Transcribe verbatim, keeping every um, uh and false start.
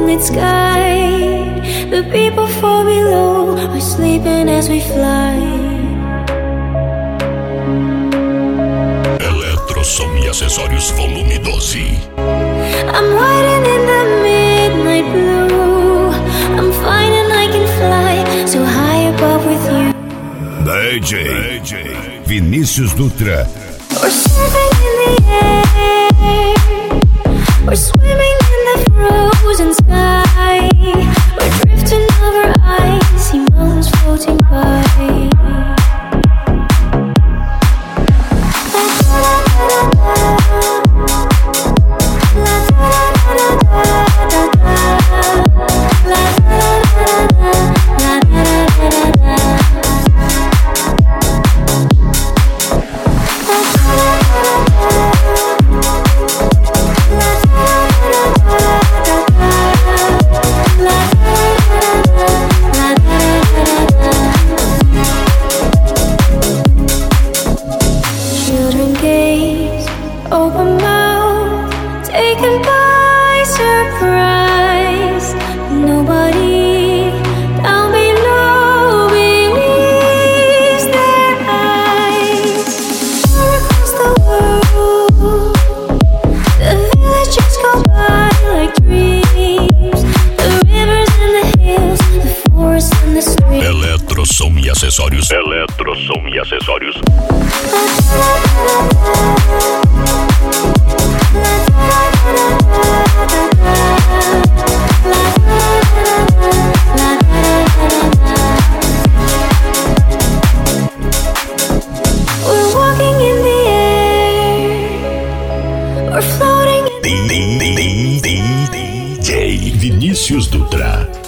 moonlit sky. The people far below are sleeping as we fly. Eletrosom e Acessórios Volume doze. I'm riding in the midnight blue. I'm finding I can fly so high above with you. D J Vinícius Dutra. We're surfing in the air. We're swimming in the frozen sky. We're drifting over icy mountains floating by. Open mouth, taken by surprise. Nobody down below believes their eyes. Far across the world, the villages go by like dreams. The rivers and the hills, the forests and the streams. Eletrosom e Acessórios. Eletrosom e Acessórios. We're walking in the air. We're floating in D J Vinícius Dutra.